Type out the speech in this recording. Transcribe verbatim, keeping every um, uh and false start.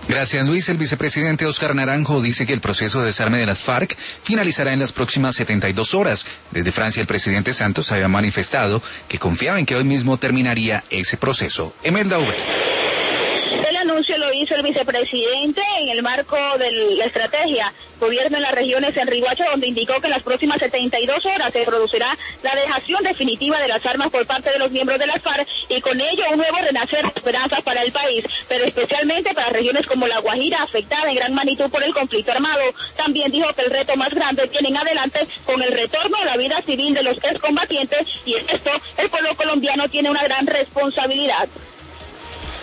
Gracias, Luis. El vicepresidente Óscar Naranjo dice que el proceso de desarme de las FARC finalizará en las próximas setenta y dos horas. Desde Francia, el presidente Santos había manifestado que confiaba en que hoy mismo terminaría ese proceso. Emelda Huberta. El anuncio lo hizo el vicepresidente en el marco de la estrategia Gobierno en las regiones en Riohacha, donde indicó que en las próximas setenta y dos horas se producirá la dejación definitiva de las armas por parte de los miembros de las FARC y con ello un nuevo renacer de esperanzas para el país, pero especialmente para regiones como La Guajira, afectada en gran magnitud por el conflicto armado. También dijo que el reto más grande tiene en adelante con el retorno a la vida civil de los excombatientes y en esto el pueblo colombiano tiene una gran responsabilidad.